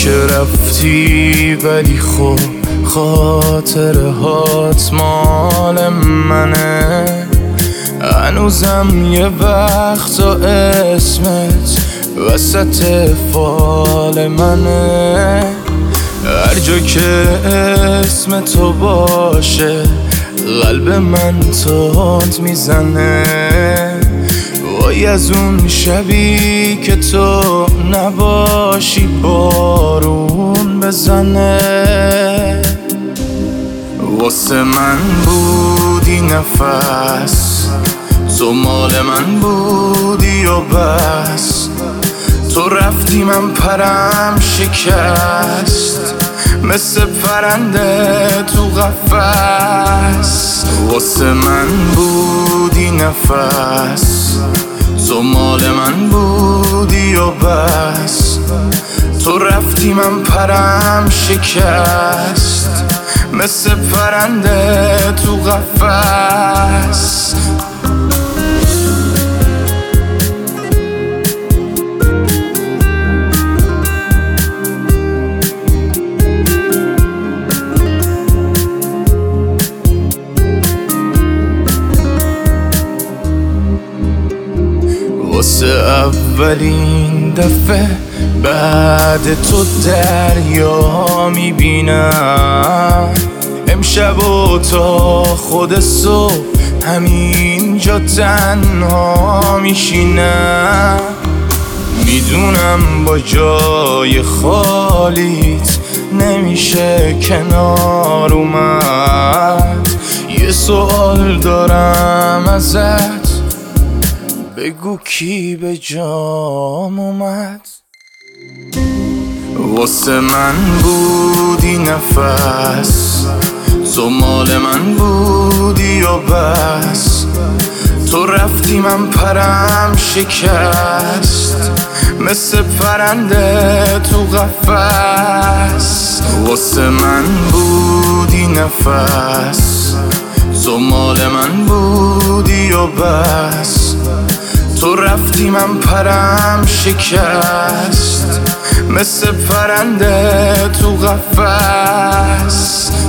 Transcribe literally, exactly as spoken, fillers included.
که رفتی ولی خب خاطره هات مال منه. هنوزم یه وقتا اسمت وسط فال منه. هر جا که اسم تو باشه قلب من تند میزنه. وای از اون شبی که تو نباشی بارون بزنه. واسه من بودی نفس، تو مال من بودی و بس. تو رفتی من پرم شکست، مثل پرنده تو قفس. واسه من بودی نفس، تو مال من بودی و بس. تو رفتی من پرم شکست، مثل پرنده تو قفس. واسه اولین دفعه بعد تو دریا میبینم. امشب و تا خود صبح همینجا تنها میشینم. میدونم با جای خالیت نمیشه کنار اومد. یه سوال دارم ازت، بگو کی به جام اومد. واسه من بودی نفس، تو مال من بودی و بس. تو رفتی من پرم شکست، مثل پرنده تو قفس. واسه من بودی نفس، تو مال من بودی و بس. تو رفتی من پرم شکست، مثل پرنده تو قفس.